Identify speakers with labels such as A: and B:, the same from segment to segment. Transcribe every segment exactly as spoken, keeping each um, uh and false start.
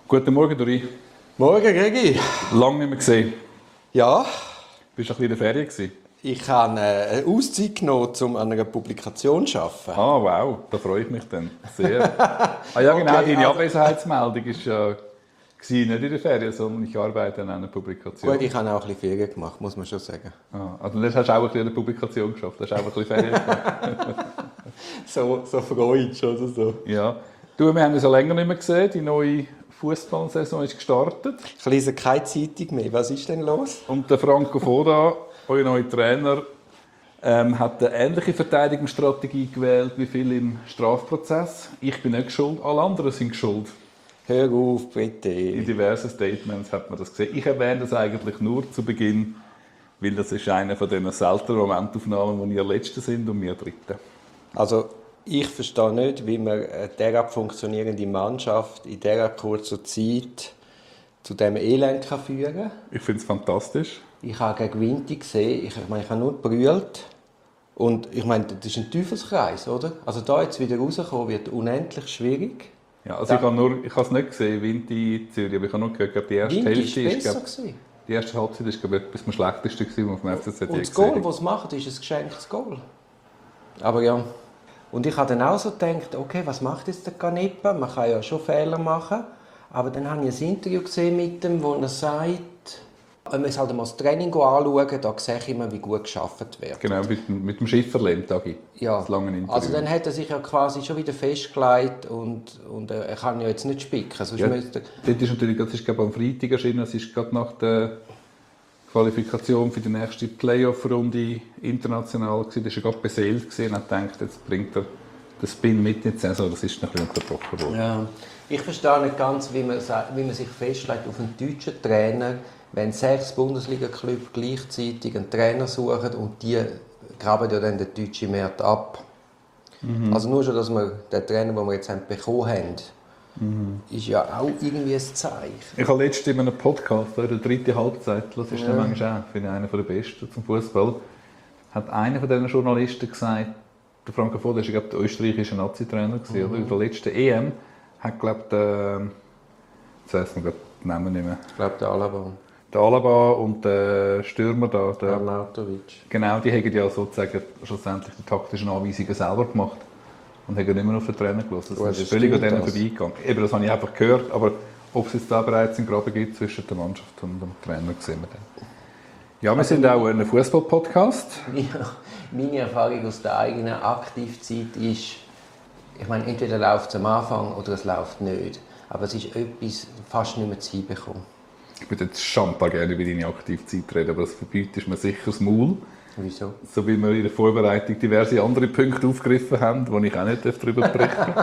A: Guten Morgen, Dori.
B: Morgen, Gregi.
A: Lange nicht mehr gesehen.
B: Ja.
A: Bist du ein bisschen in der Ferien gewesen?
B: Ich habe eine Auszeit genommen, um an einer Publikation zu arbeiten.
A: Ah, wow, da freue ich mich dann sehr. ah ja, genau,
B: Okay,
A: deine
B: also,
A: Abwesenheitsmeldung war ja nicht in der Ferien, sondern ich arbeite an einer Publikation.
B: Gut, ich habe auch ein bisschen Ferien gemacht, muss man schon sagen.
A: Ah, also dann hast du auch ein bisschen an der Publikation geschafft, hast auch ein bisschen Ferien gemacht.
B: so, so freudsch oder so.
A: Ja. Du, wir haben uns ja länger nicht mehr gesehen, die neue Fußballsaison ist gestartet.
B: Ich lese keine Zeitung mehr, was ist denn los?
A: Und der Franco Foda, euer neuer Trainer, ähm, hat eine ähnliche Verteidigungsstrategie gewählt wie viele im Strafprozess. Ich bin nicht schuld, alle anderen sind schuld.
B: Hör auf, bitte.
A: In diversen Statements hat man das gesehen. Ich erwähne das eigentlich nur zu Beginn, weil das ist einer von diesen seltenen Momentaufnahmen, wo ihr Letzte sind und wir Dritte.
B: Also, ich verstehe nicht, wie man eine derart funktionierende Mannschaft in dieser kurzen Zeit zu diesem Elend führen kann.
A: Ich finde es fantastisch.
B: Ich habe gegen Winter gesehen, ich, ich meine, ich habe nur gebrüllt. Und ich meine, das ist ein Teufelskreis, oder? Also da jetzt wieder rauskommen, wird unendlich schwierig.
A: Ja, also ich habe nur, ich habe es nicht gesehen, Winter in Zürich, aber ich habe nur gehört, glaube, die erste
B: Winter
A: Hälfte
B: ist
A: ist,
B: besser
A: glaube,
B: gewesen.
A: die erste Halbzeit ist, glaube ich, etwas am schlechtesten gewesen, was vom F C Z
B: Und
A: je
B: das
A: gesehen
B: Goal,
A: habe.
B: das es macht, ist ein geschenktes Goal. Aber ja. Und ich habe dann auch so gedacht, okay, was macht jetzt der Canepa? Man kann ja schon Fehler machen. Aber dann habe ich ein Interview gesehen mit ihm, wo er sagt, wenn man halt mal das Training anschauen, da sehe ich immer, wie gut gearbeitet wird.
A: Genau, mit, dem- mit dem Schifferlehm, Tagi.
B: Ja,
A: Das lange Interview.
B: also dann hat er sich ja quasi schon wieder festgelegt und, und äh, er kann ja jetzt nicht spicken. Sonst
A: Ja,
B: müsste...
A: dort ist natürlich, das ist glaube ich, am Freitag erschienen, es ist gerade nach der Qualifikation für die nächste Playoff-Runde international gewesen. Das war gerade beseelt gewesen und hat gedacht, jetzt bringt er den Spin mit in die Saison. Das ist noch ein bisschen unterbrochen worden.
B: Ja. Ich verstehe nicht ganz, wie man, sa- wie man sich festlegt auf einen deutschen Trainer, wenn sechs Bundesliga-Clubs gleichzeitig einen Trainer suchen und die graben ja dann den deutschen Markt ab. Mhm. Also nur schon, dass wir den Trainer, den wir jetzt haben, bekommen haben, mhm. ist ja auch irgendwie ein Zeichen.
A: Ich habe letztens in einem Podcast, in der dritten Halbzeit, das ist ja. dann manchmal auch, finde ich, einer der besten zum Fußball, hat einer von diesen Journalisten gesagt, der Franco Foda war, glaube ich, der österreichische Nazi-Trainer, mhm. oder? In der letzten E M hat, glaube ich, der, jetzt weiss man den Namen nicht mehr.
B: Ich glaube, der Alaba.
A: Der Alaba und der Stürmer da, der
B: Arnautovic.
A: Genau, die haben ja sozusagen schlussendlich die taktischen Anweisungen selber gemacht und haben nicht mehr auf den Trainer gelassen. Das ist völlig an denen vorbeigegangen. Eben, das habe ich einfach gehört, aber ob es jetzt da bereits einen Graben gibt zwischen der Mannschaft und dem Trainer, sehen wir dann. Ja, wir
B: Also,
A: sind auch ein Fußball-Podcast.
B: Ja, meine Erfahrung aus der eigenen Aktivzeit ist, ich meine, entweder läuft es am Anfang oder es läuft nicht. Aber es ist etwas fast nicht mehr zu hinbekommen.
A: Ich würde jetzt schampa gerne über deine Aktivzeit reden, aber das verbietet mir sicher das Maul.
B: Wieso?
A: So wie wir in der Vorbereitung diverse andere Punkte aufgegriffen haben, wo ich auch nicht darüber berichten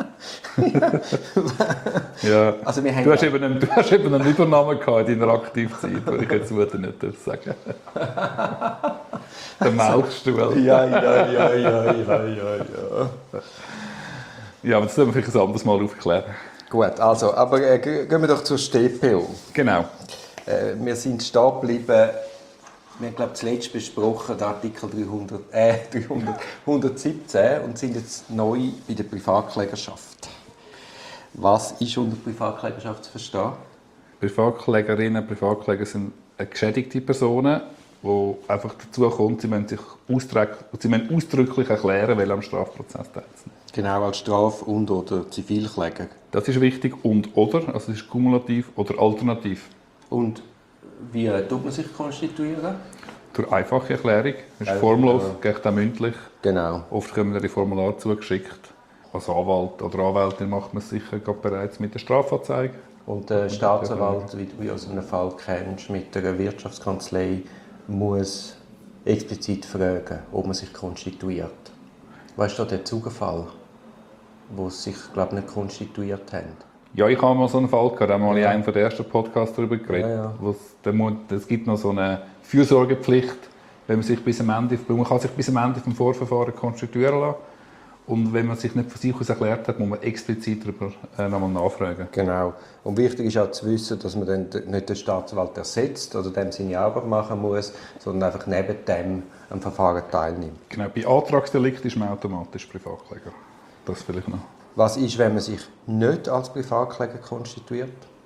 A: ja.
B: Also wir haben
A: du, hast eben einen, du hast eben einen Übernahme gehabt in deiner Aktivzeit, den ich jetzt Mutter nicht sagen darf. Der Melkstuhl.
B: Ja, ja, ja, ja, ja, ja, ja.
A: Ja, aber das müssen wir vielleicht ein anderes Mal aufklären.
B: Gut, also, aber äh, gehen wir doch zur S T P O.
A: Genau.
B: Äh, wir sind stehen geblieben, wir haben, glaube ich, zuletzt besprochen, den Artikel dreihundert, äh, dreihundert, hundertsiebzehn und sind jetzt neu bei der Privatklägerschaft. Was ist unter Privatklägerschaft zu verstehen?
A: Privatklägerinnen und Privatkläger sind geschädigte Personen, die einfach dazu kommen, sie müssen sich sie müssen ausdrücklich erklären, weil am Strafprozess teilzunehmen.
B: Genau, als Straf- und oder Zivilkläger.
A: Das ist wichtig. Und oder, also es ist kumulativ oder alternativ.
B: Und wie äh, tut man sich konstituieren?
A: Durch einfache Erklärung. Das ist
B: Ja,
A: formlos,
B: ja.
A: geht auch mündlich.
B: Genau.
A: Oft kommen die Formulare zugeschickt. Als Anwalt oder Anwältin macht man es sicher gerade bereits mit der Strafanzeige.
B: Und der Staatsanwalt, wie du wie aus einem Fall kennst, mit einer Wirtschaftskanzlei, muss explizit fragen, ob man sich konstituiert. Weißt du, der Zugefall, wo sie sich, glaube ich, nicht konstituiert haben?
A: Ja, ich habe mal so einen Fall gehabt, da habe ich in einem der ersten Podcasts darüber geredet.
B: Ja, ja.
A: Wo es, da muss, es gibt noch so eine Fürsorgepflicht, wenn man sich bis am Ende, man kann sich bis am Ende vom Vorverfahren konstituieren lassen. Und wenn man sich nicht von sich aus erklärt hat, muss man explizit darüber äh, nochmal nachfragen.
B: Genau. Und wichtig ist auch zu wissen, dass man dann nicht den Staatsanwalt ersetzt oder dem seine Arbeit machen muss, sondern einfach neben dem am Verfahren teilnimmt.
A: Genau, bei Antragsdelikt ist man automatisch Privatkläger. Das vielleicht noch.
B: Was ist, wenn man sich nicht als Privatkläger konstituiert?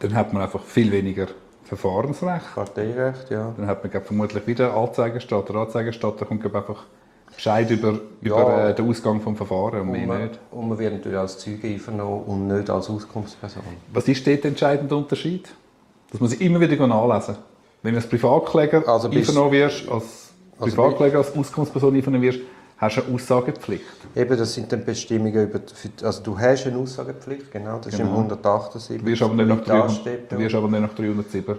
A: Dann hat man einfach viel weniger Verfahrensrecht.
B: Parteirecht, ja.
A: Dann hat man glaub, vermutlich wieder Anzeigenstatter. Der Anzeigenstatter kommt glaub, einfach Bescheid über,
B: Ja.
A: über äh, den Ausgang des Verfahrens und
B: Und
A: mehr
B: man,
A: nicht.
B: und man wird natürlich als Zeuge einvernommen und nicht als Auskunftsperson.
A: Was ist dort der entscheidende Unterschied? Das muss ich immer wieder nachlesen. Wenn du als Privatkläger
B: Also bis-
A: einvernommen wirst, als
B: Also
A: Privatkläger, als Auskunftsperson einvernommen wirst, hast du eine Aussagepflicht.
B: Eben, das sind dann Bestimmungen über, die- also du hast eine Aussagepflicht, genau, das ist
A: Genau.
B: im hundertachtundsiebzig.
A: Du wirst aber nicht nach,
B: wie
A: dreihundert,
B: ansteht,
A: du wirst aber nicht nach dreihundertsieben.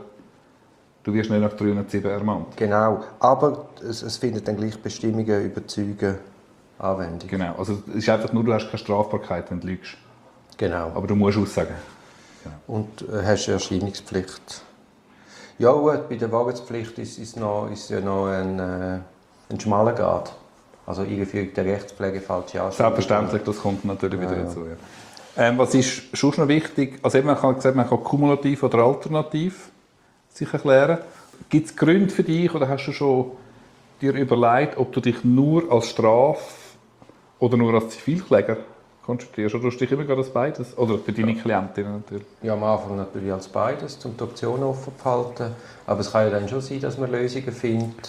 A: Du wirst nicht nach dreihundertsieben ermahnt.
B: Genau, aber es, es findet dann gleich Bestimmungen über Zeugen Anwendung.
A: Genau. Also es ist einfach nur, du hast keine Strafbarkeit, wenn du lügst.
B: Genau.
A: Aber du musst aussagen.
B: Und äh, hast eine Erscheinungspflicht. Ja gut, bei der Wahrheitspflicht ist, ist, noch, ist ja noch ein, äh, ein schmaler Grad. Also Einführung der Rechtspflege, falsche Anschuldigung.
A: Selbstverständlich, das kommt natürlich wieder
B: Ja, ja.
A: dazu. Ja. Ähm, was ist schon noch wichtig? Also eben, man kann gesagt, man kann kumulativ oder alternativ sich erklären. Gibt es Gründe für dich oder hast du schon dir überlegt, ob du dich nur als Straf- oder nur als Zivilkläger konzentrierst? Oder tust du dich immer gerade als beides? Oder für deine Klientinnen natürlich?
B: Ja, am Anfang natürlich als beides, um die Option offen zu halten. Aber es kann ja dann schon sein, dass man Lösungen findet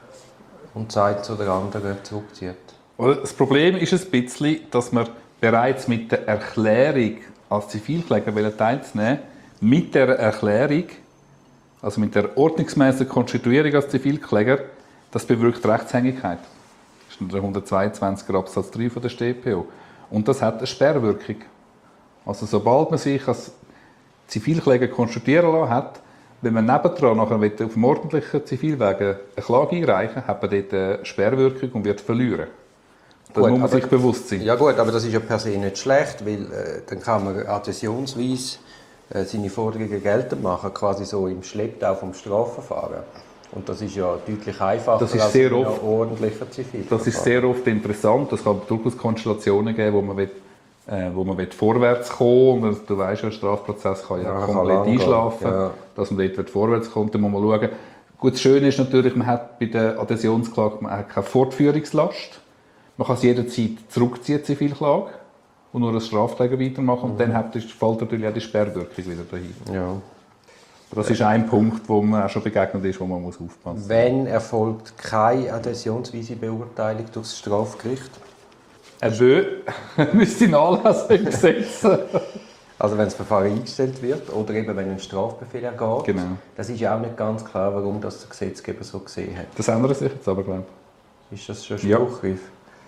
B: und Zeit zu der anderen zurückzieht.
A: Oder das Problem ist ein bisschen, dass man bereits mit der Erklärung als Zivilkläger teilzunehmen, mit der Erklärung, also mit der ordnungsmäßigen Konstituierung als Zivilkläger, das bewirkt Rechtshängigkeit. Das ist der hundertzweiundzwanziger Absatz drei von der S t P O. Und das hat eine Sperrwirkung. Also sobald man sich als Zivilkläger konstituieren lassen hat, wenn man nebendran nachher auf dem ordentlichen Zivilweg eine Klage einreichen will, hat man dort eine Sperrwirkung und wird verlieren. Da
B: Gut,
A: muss man
B: aber-
A: sich bewusst sein.
B: Ja gut, aber das ist ja per se nicht schlecht, weil äh, dann kann man adhäsionsweise äh, seine Forderungen geltend machen, quasi so im Schlepptau vom Strafverfahren. Und das ist ja deutlich einfacher
A: Das ist
B: als
A: sehr
B: in einem
A: oft-
B: ordentlichen Zivilverfahren.
A: Das ist sehr oft interessant. Es kann durchaus Konstellationen geben, wo man, will, äh, wo man will vorwärts kommen will. Du weißt ja, ein Strafprozess kann ja,
B: Ja, kann
A: komplett
B: lang gehen.
A: einschlafen.
B: Ja.
A: Dass man dort will vorwärts kommt, dann muss man schauen. Gut, das Schöne ist natürlich, man hat bei der Adhäsionsklage man hat keine Fortführungslast. Man kann es jederzeit zurückziehen, Zivilklage, und nur als Strafkläger weitermachen. Und dann hat, fällt natürlich auch die Sperrwirkung wieder dahin.
B: Ja.
A: Das ist ein Punkt, wo man auch schon begegnet ist, wo man muss aufpassen muss.
B: Wenn erfolgt keine adhäsionsweise Beurteilung durch das Strafgericht?
A: Ein Bö müsste nachlesen im Gesetz.
B: Also wenn das Verfahren eingestellt wird oder eben wenn ein Strafbefehl ergeht.
A: Genau.
B: Das ist ja auch nicht ganz klar, warum das der Gesetzgeber so gesehen hat.
A: Das ändert sich jetzt aber, glaube
B: Ist das schon
A: Ja.
B: spruchreif?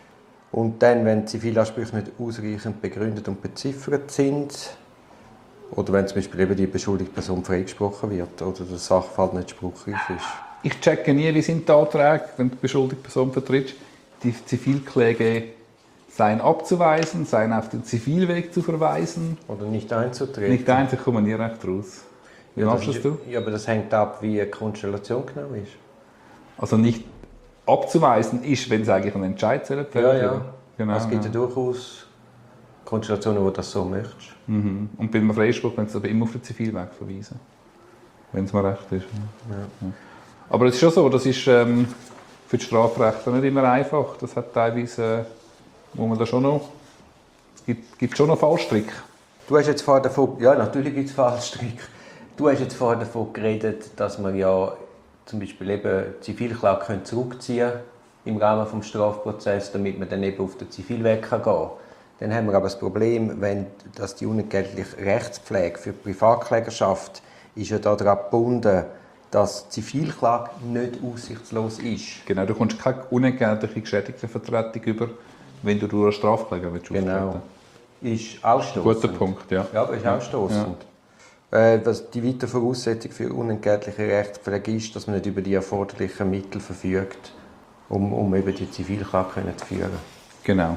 B: Und dann, wenn Zivilansprüche nicht ausreichend begründet und beziffert sind, oder wenn zum Beispiel eben die beschuldigte Person freigesprochen wird oder der Sachverhalt nicht spruchreif ist.
A: ich. Ich checke nie, wie sind die Anträge, wenn die beschuldigte Person vertritt, die Zivilkläge seien abzuweisen, seien auf den Zivilweg zu verweisen.
B: Oder nicht einzutreten.
A: Nicht eins, ich komme nie recht raus. Wie
B: ja,
A: machst
B: das
A: das du?
B: ist- Ja, aber das hängt ab, wie eine Konstellation genau ist.
A: Also nicht abzuweisen ist, wenn es eigentlich einen Entscheid fällt.
B: Ja, ja.
A: Genau,
B: es gibt ja
A: ja.
B: durchaus Konstellationen, wo du das so möchtest.
A: Mhm. Und bei einem Freispruch können sie aber immer auf den Zivilweg verweisen. Wenn es mir recht ist.
B: Ja.
A: Ja. Aber es ist schon so, das ist ähm, für die Strafrechtler nicht immer einfach. Das hat teilweise, äh, wo man da schon noch, es gibt, gibt schon noch Fallstricke.
B: Du hast jetzt vorher davon, ja natürlich gibt es Fallstricke. Du hast jetzt vorher davon geredet, dass man ja zum Beispiel eben Zivilklage können zurückziehen im Rahmen des Strafprozesses, damit man dann eben auf den Zivilweg gehen kann. Dann haben wir aber das Problem, wenn, dass die unentgeltliche Rechtspflege für die Privatklägerschaft ist ja daran gebunden, dass Zivilklage nicht aussichtslos ist.
A: Genau, du kommst keine unentgeltliche Geschädigtenvertretung über, wenn du durch einen Strafkläger willst
B: Genau.
A: auftreten.
B: Ist ausstoßend.
A: Guter Punkt, ja.
B: Ja, aber ist ausstoßend. Äh, dass die weitere Voraussetzung für unentgeltliche Rechtspflege ist, dass man nicht über die erforderlichen Mittel verfügt, um, um eben die Zivilklage können zu führen.
A: Genau.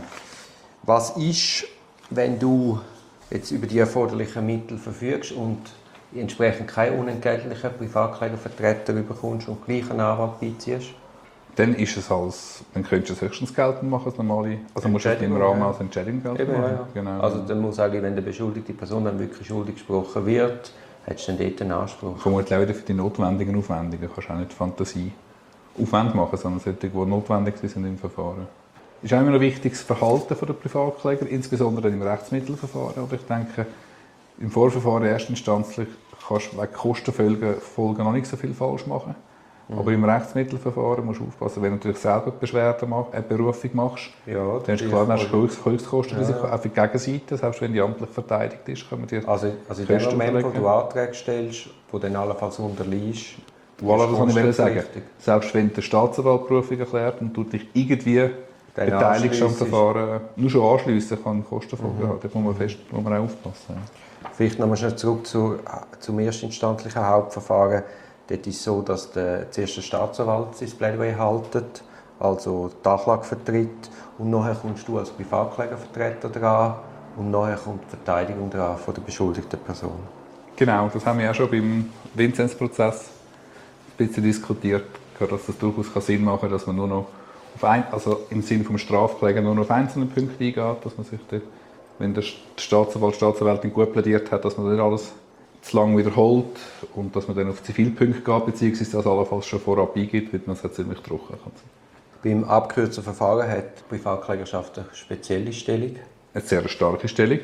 B: Was ist, wenn du jetzt über die erforderlichen Mittel verfügst und entsprechend keinen unentgeltlichen Privatklägervertreter bekommst und gleich einen Anwalt beiziehst?
A: Dann ist es als, dann könntest du es höchstens geltend machen als normale, also musst du es im
B: Entschädigung,
A: Rahmen
B: ja.
A: als Entschädigung geltend
B: Eben, ja,
A: machen.
B: ja.
A: Genau.
B: Also dann muss eigentlich, wenn die beschuldigte Person dann wirklich schuldig gesprochen wird, hättest du dann dort einen Anspruch.
A: Vermutlich auch wieder für die notwendigen Aufwendungen. Du kannst auch nicht Fantasie Aufwand machen, sondern solche, die notwendig sind im Verfahren. Es ist auch immer noch wichtig, das Verhalten der Privatkläger, insbesondere im Rechtsmittelverfahren. Aber ich denke, Im Vorverfahren erstinstanzlich kannst du wegen Kostenfolgen Folgen noch nicht so viel falsch machen. Mhm. Aber im Rechtsmittelverfahren musst du aufpassen, wenn du natürlich selber Beschwerde mach, eine Berufung machst,
B: ja,
A: dann ist klar, dann hast du Höchst, Höchstkostenrisiko. Ja. Auch für die Gegenseite, selbst wenn die amtlich verteidigt ist, können wir dir
B: Also, also in dem Moment, wo du Anträge stellst, wo dann allenfalls unterliegst,
A: voilà, das kann ich sagen. Selbst wenn der Staatsanwalt Berufung erklärt und du dich irgendwie beteiligst am Verfahren, nur schon anschliessen kann Kostenfolgen mhm. haben. Da muss man, fest, muss man auch aufpassen. Ja.
B: Vielleicht nochmal schnell zurück zu, zum erstinstanzlichen Hauptverfahren. Dort ist es so, dass der zuerst der Staatsanwalt sein Plädoyer haltet, also die Anklage vertritt, und nachher kommst du als Privatklägervertreter dran und nachher kommt die Verteidigung dran von der beschuldigten Person.
A: Genau, das haben wir auch schon beim Vinzenz-Prozess ein bisschen diskutiert, dass das durchaus Sinn machen kann, dass man nur noch auf ein, also im Sinne des Strafkläger nur noch auf einzelne Punkte eingeht, dass man sich dort, wenn der Staatsanwalt, die Staatsanwältin gut plädiert hat, dass man nicht alles zu lange wiederholt und dass man dann auf Zivilpunkte geht, beziehungsweise das allenfalls schon vorab eingibt, weil man es ziemlich trocken kann.
B: Beim abgekürzten Verfahren hat die Privatklägerschaft eine spezielle Stellung.
A: Eine sehr starke Stellung.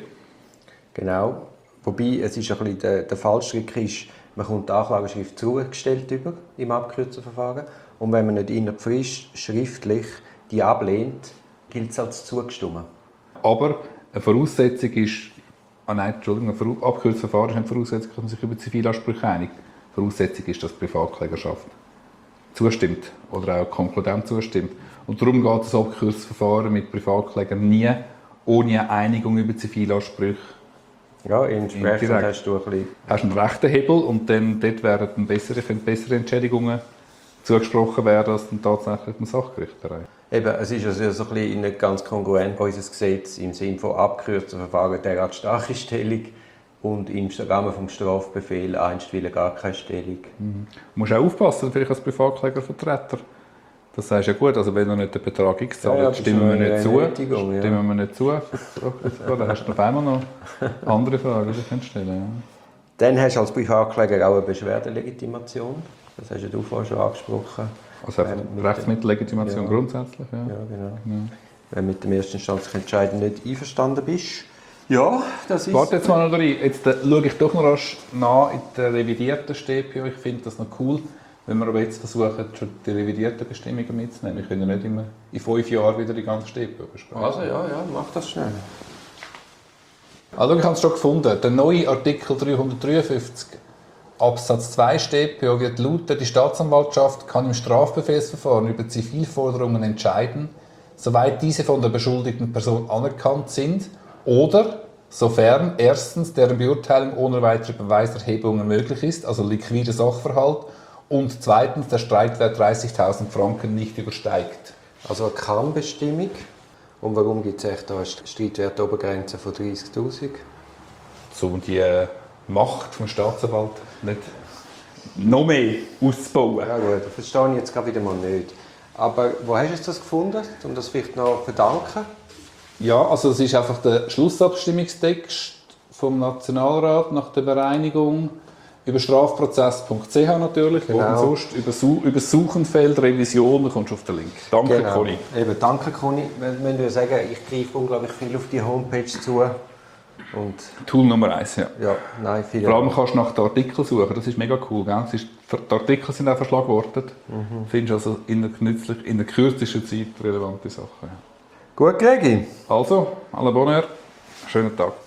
B: Genau. Wobei es ist ein bisschen der, der Fallstrick ist, man kommt die Anklageschrift zugestellt über im abgekürzten Verfahren und wenn man nicht innerhalb Frist schriftlich die ablehnt, gilt es als zugestimmt.
A: Aber eine Voraussetzung ist, ah nein, Entschuldigung, ein abgekürztes Verfahren ist nicht Voraussetzung, dass man sich über Zivilansprüche einigt. Die Voraussetzung ist, dass die Privatklägerschaft zustimmt oder auch konkludent zustimmt. Und darum geht das abgekürzte Verfahren mit Privatklägern nie ohne eine Einigung über Zivilansprüche.
B: Ja, entsprechend hast du ein bisschen...
A: Hast einen rechten Hebel und dann dort werden bessere, bessere Entschädigungen zugesprochen werden, als dann tatsächlich im Sachgericht erreicht.
B: Eben, es ist also so ein bisschen nicht ganz kongruent bei unserem Gesetz im Sinne von abgekürzten Verfahren derart starke Stellung und im Rahmen des Strafbefehls einstweilen gar keine Stellung. Mhm.
A: Du musst auch aufpassen, vielleicht als Privatklägervertreter. Das sagst du ja gut, also wenn du nicht den Betrag X zahlst, ja, ja, stimmen wir nicht zu. Stimmen ja. wir nicht zu. Dann hast du auf einmal noch andere Fragen, die du kannst stellen. Ja.
B: Dann hast du als Privatkläger auch eine Beschwerdelegitimation. Das hast du vorhin schon angesprochen.
A: Also einfach ähm, Rechtsmittellegitimation ja. grundsätzlich? Ja,
B: ja genau. Ja. Wenn du mit dem erstinstanzlichen Entscheid nicht einverstanden bist. Ja, das ist...
A: Warte jetzt mal noch rein. Jetzt äh, schaue ich doch noch rasch nach in der revidierten S t p O. Ich finde das noch cool, wenn wir aber jetzt versuchen, schon die revidierten Bestimmungen mitzunehmen. Wir können ja nicht immer in fünf Jahren wieder die ganze S t p O besprechen.
B: Also ja, ja, mach das schnell.
A: Also ich habe es schon gefunden. Der neue Artikel dreihundertdreiundfünfzig Absatz zwei S t p O wird lauten, die Staatsanwaltschaft kann im Strafbefehlsverfahren über Zivilforderungen entscheiden, soweit diese von der beschuldigten Person anerkannt sind oder sofern erstens deren Beurteilung ohne weitere Beweiserhebungen möglich ist, also liquider Sachverhalt, und zweitens der Streitwert dreißigtausend Franken nicht übersteigt.
B: Also eine Kann-Bestimmung. Und warum gibt es echt da eine Streitwertobergrenze von dreißigtausend?
A: So die äh, Macht des Staatsanwalts nicht noch mehr auszubauen.
B: Ja gut, das verstehe ich jetzt gerade wieder mal nicht. Aber wo hast du das gefunden, um das vielleicht noch zu verdanken?
A: Ja, also es ist einfach der Schlussabstimmungstext vom Nationalrat nach der Bereinigung über strafprozess punkt c h natürlich, genau. Wo sonst über, Su- über Suchenfeld, Revision, da kommst du auf den Link. Danke, genau. Conny.
B: Eben, danke, Conny. Wir müssen sagen, ich greife unglaublich viel auf die Homepage zu. Und
A: Tool Nummer eins, ja.
B: ja nein, viele
A: Vor allem kannst du nach den Artikeln suchen, das ist mega cool. Gell? Ist, die Artikel sind auch verschlagwortet. Mhm. Du findest also in der, nützlich, in der kürzesten Zeit relevante Sachen. Ja.
B: Gut, Gregi.
A: Also, à la bonne heure, schönen Tag.